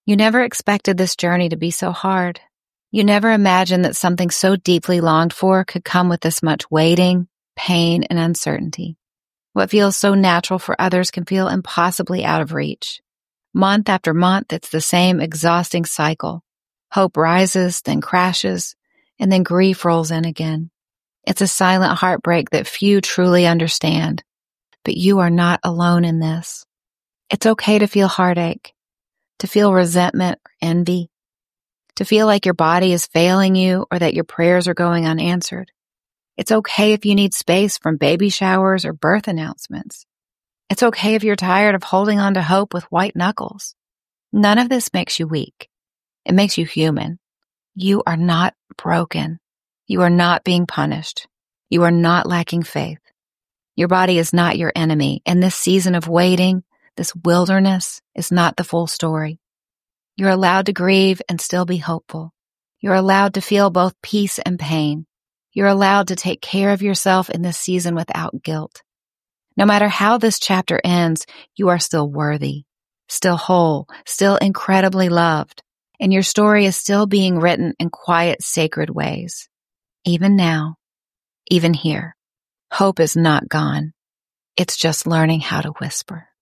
You never expected this journey to be so hard. You never imagined that something so deeply longed for could come with this much waiting, pain, and uncertainty. What feels so natural for others can feel impossibly out of reach. Month after month, it's the same exhausting cycle. Hope rises, then crashes, and then grief rolls in again. It's a silent heartbreak that few truly understand. But you are not alone in this. It's okay to feel heartache, to feel resentment or envy, to feel like your body is failing you or that your prayers are going unanswered. It's okay if you need space from baby showers or birth announcements. It's okay if you're tired of holding on to hope with white knuckles. None of this makes you weak. It makes you human. You are not broken. You are not being punished. You are not lacking faith. Your body is not your enemy, and this season of waiting, this wilderness, is not the full story. You're allowed to grieve and still be hopeful. You're allowed to feel both peace and pain. You're allowed to take care of yourself in this season without guilt. No matter how this chapter ends, you are still worthy, still whole, still incredibly loved, and your story is still being written in quiet, sacred ways. Even now, even here, hope is not gone. It's just learning how to whisper.